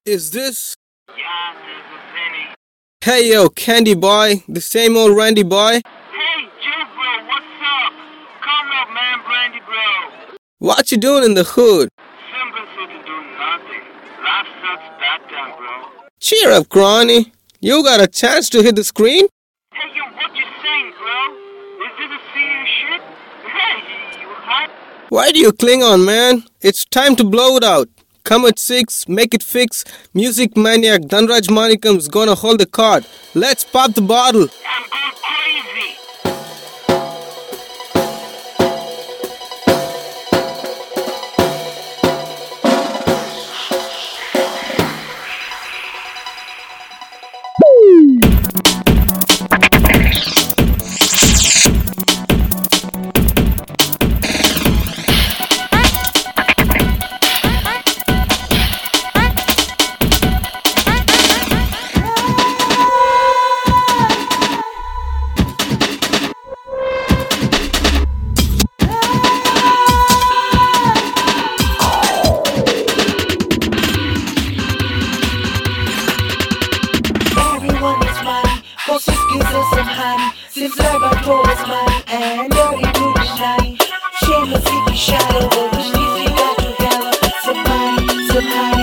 Is this? Yeah, this is Vinny. Hey yo, Candy Boy, the same old Randy Boy. Hey, Jay bro, what's up? Come up, man, Brandy bro. What you doing in the hood? Simple City doing nothing. Life sucks that time, bro. Cheer up, Crony. You got a chance to hit the screen? Hey, yo, what you saying, bro? Is this a serious shit? Hey, you hot? Why do you cling on, man? It's time to blow it out. Come at 6, make it fix. Music maniac Dhanraj Manikam's gonna hold the card. Let's pop the bottle. I'm going crazy. Everyone is money, cause this gives us some honey. Since everybody told us money, and dirty to the shiny. Shameless, seeking shadow, but we need to got together. Some money, some honey.